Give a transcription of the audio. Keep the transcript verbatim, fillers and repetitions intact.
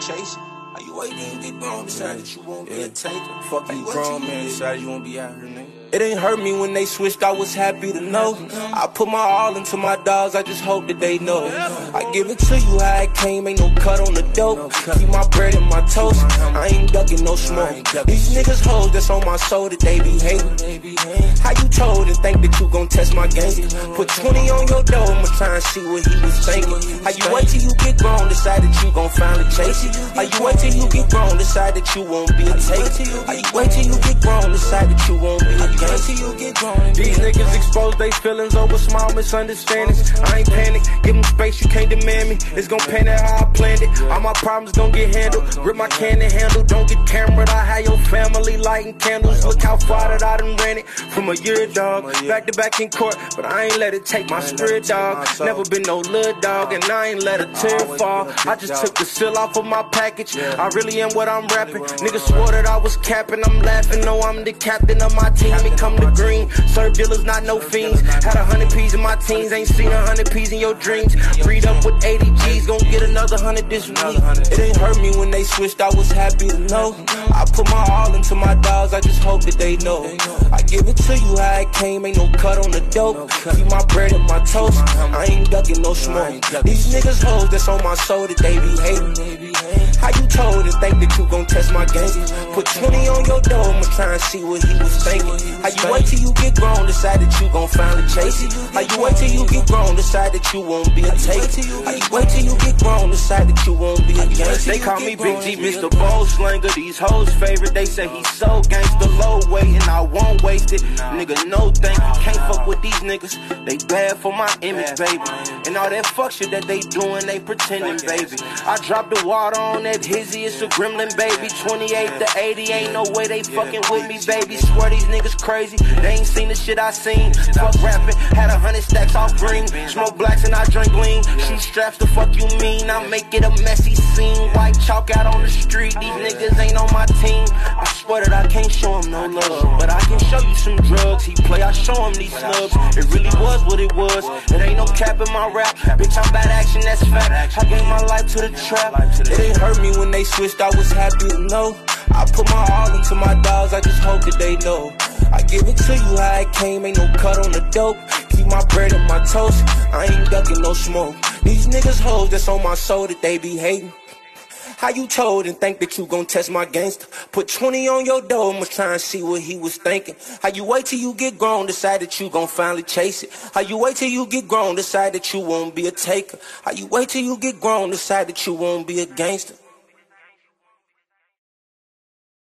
chase it? How you wait till you get grown, decide that you won't be a taker? Fuck you grown man, decide you won't be out here, nigga. It ain't hurt me when they switched, I was happy to know. I put my all into my dogs, I just hope that they know. I give it to you how it came, ain't no cut on the dope. Keep my bread and my toast, I ain't ducking no smoke. These niggas hoes that's on my soul that they be hating. How you told and think that you gon' test my game? Put twenty on your door, I'ma try and see what he was thinking. How you wait till you get grown, decide that you gon' finally chase it? How you wait till you get grown, decide that you won't be a taker? How you wait till you get grown, decide that you won't be a game? These niggas expose their feelings over small misunderstandings. I ain't panic, give them space, you can't demand me. It's gon' pan out how I planned it. All my problems gon' get handled. Rip my candy handle, don't get cameraed. I had your family lighting candles. Look how far that I done ran it. From a year, dog, back to back in court. But I ain't let it take my spirit, dog. Never been no little dog, and I ain't let a tear fall. I just took the seal off of my package. I really am what I'm rapping. Niggas swore that I was capping, I'm laughing. No, I'm the captain of my team. It come to green. Serve dealers, not no fiends. Had a hundred P's in my teens, ain't seen a hundred P's in your dreams. Read up with eighty G's, gon' get another hundred this week. It ain't hurt me when they switched, I was happy to know. I put my all into my dogs, I just hope that they know. I give it to you how it came, ain't no cut on the dope. Keep my bread and my toast, I ain't ducking no smoke. These niggas hoes that's on my soul that they be hating. How you told and think that you gon' test my game? Put twenty on your door, I'ma try and see what he was thinking. How you wait till you get grown, decide that you gon' finally chase it? How you wait till you get grown, decide that you won't be a taker? How you wait till you get grown, decide that you won't be a gangster? They call me Big G, Mister Bold Slinger. These hoes favorite, they say he's so gangster, low weight, and I won't waste it. Nigga, no thank you, can't fuck with these niggas. They bad for my image, baby. And all that fuck shit that they doing, they pretending, baby. I dropped the water on that hizzy, it's a gremlin, baby. twenty-eight to eighty, ain't no way they fucking with me, baby. Swear these niggas crazy, they ain't seen the shit I seen. Fuck rapping, had a hundred stacks off green. Smoke blacks and I drink lean. Shoot straps, the fuck you mean? I make it a messy scene. White chalk out on the street, these niggas ain't on my team. I swear that I can't show him no love, but I can show you some drugs. He play, I show him these snubs. It really was what it was. It ain't no cap in my rap. Bitch, I'm bad action, that's fact. I gave my life to the trap. It ain't hurt me when they switched, I was happy to know. I put my all into my dogs, I just hope that they know. I give it to you how it came, ain't no cut on the dope. Keep my bread and my toast, I ain't ducking no smoke. These niggas hoes that's on my soul that they be hating. How you told and think that you gon' test my gangster? Put twenty on your door, I'ma try and see what he was thinking. How you wait till you get grown, decide that you gon' finally chase it? How you wait till you get grown, decide that you won't be a taker? How you wait till you get grown, decide that you won't be a gangster?